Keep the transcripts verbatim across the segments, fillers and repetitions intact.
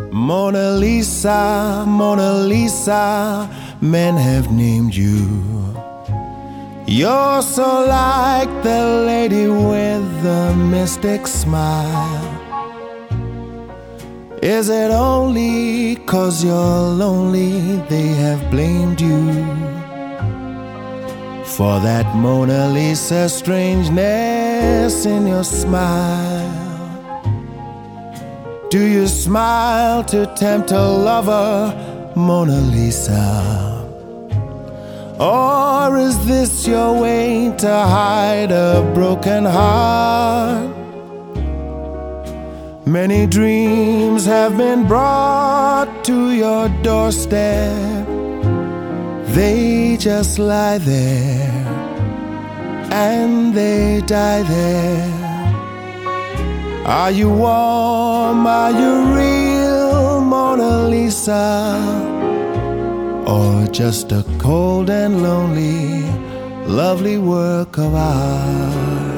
Mona Lisa, Mona Lisa, men have named you. You're so like the lady with the mystic smile. Is it only 'cause you're lonely they have blamed you for that Mona Lisa strangeness in your smile? Do you smile to tempt a lover, Mona Lisa? Or is this your way to hide a broken heart? Many dreams have been brought to your doorstep. They just lie there and they die there. Are you warm? Are you real, Mona Lisa? Or just a cold and lonely, lovely work of art?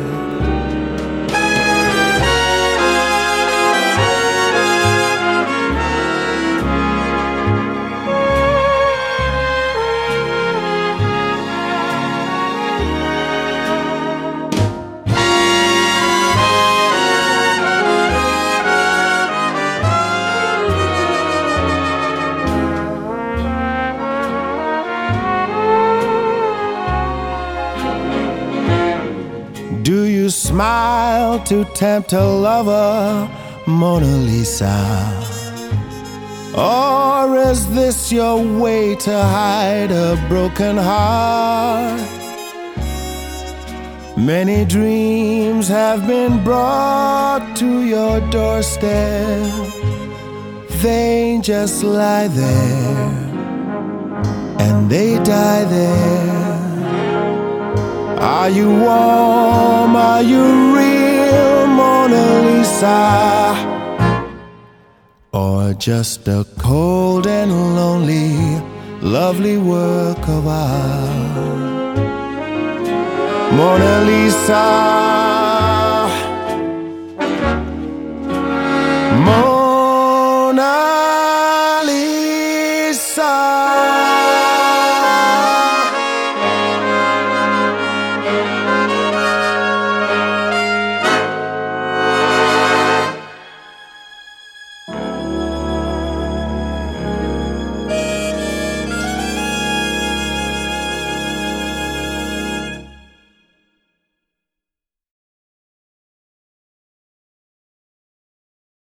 Do you smile to tempt a lover, Mona Lisa? Or is this your way to hide a broken heart? Many dreams have been brought to your doorstep. They just lie there and they die there. Are you warm? Are you real, Mona Lisa? Or just a cold and lonely, lovely work of art? Mona Lisa, Mona